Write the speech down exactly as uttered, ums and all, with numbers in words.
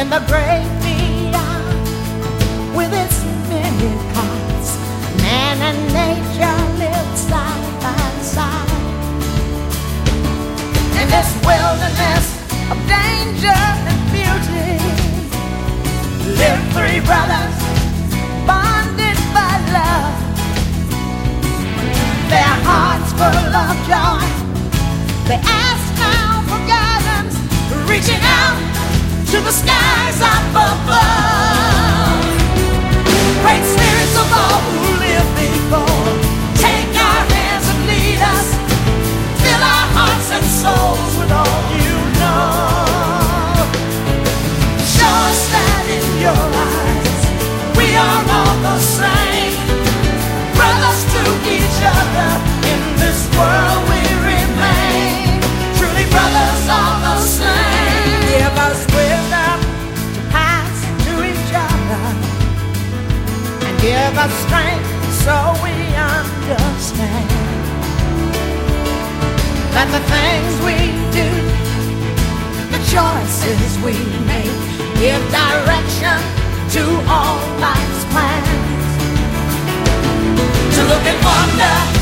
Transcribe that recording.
In the great beyond, with its many parts, man and nature live side by side. In this wilderness of danger and beauty, live three brothers bonded by love. Their hearts full of joy, they ask now for guidance, reaching out to the skies up above. Great spirits of all who live before, take our hands and lead us, fill our hearts and souls with all you know. Show us that in your eyes we are all the same, brothers to each other in this world we remain. Truly brothers all the same. Give us wisdom to pass to each other, and give us strength so we understand that the things we do, the choices we make, give direction to all life's plans. To look and wonder